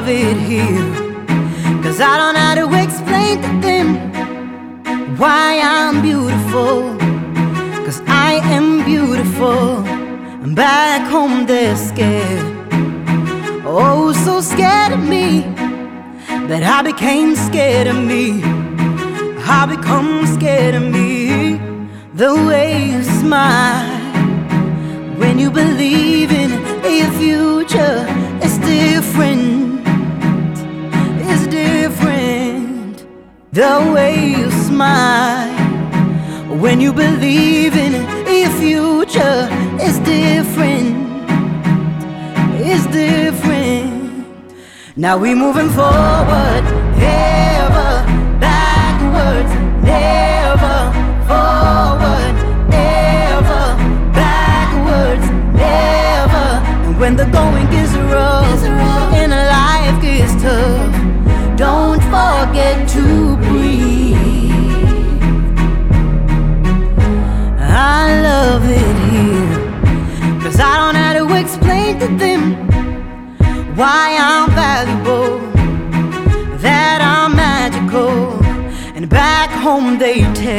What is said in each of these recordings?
love it here. 'Cause I don't know how to explain to them why I'm beautiful. 'Cause I am beautiful, and back home they're scared. Oh, so scared of me that I became scared of me. I become scared of me. The way you smile when you believe in a future is different. It's different. The way you smile when you believe in a future is different. It's different. Now we moving forward, ever backwards, never forward, ever backwards, never. And when the going gets rough and life gets tough, don't forget to breathe. I love it here, 'cause I don't know how to explain to them why I'm valuable, that I'm magical. And back home they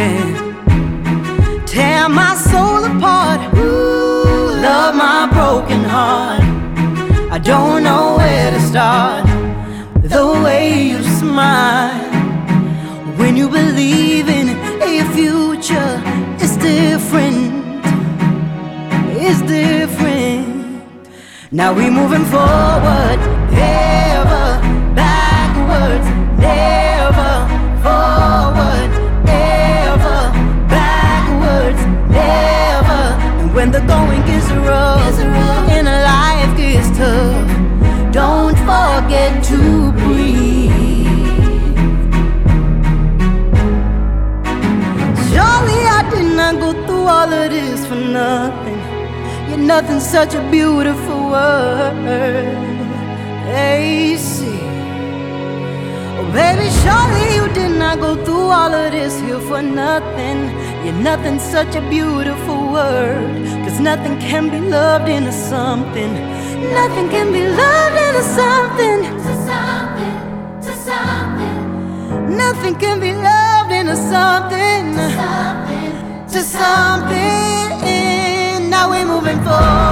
tear my soul apart. Ooh, love my broken heart. I don't know where to start. The way you smile when you believe in a future is different. It's different. Now we moving forward, ever backwards, never forward, ever backwards, never. And when the going gets rough and life gets tough, don't forget to breathe. Surely I did not go through all of this for nothing. You're nothing, such a beautiful word. Hey, see. Oh, baby, surely you did not go through all of this here for nothing. You're nothing, such a beautiful word. 'Cause nothing can be loved into something. Nothing can be loved into something. To something, to something, Nothing can be loved into something. something, To something. Now we're moving forward.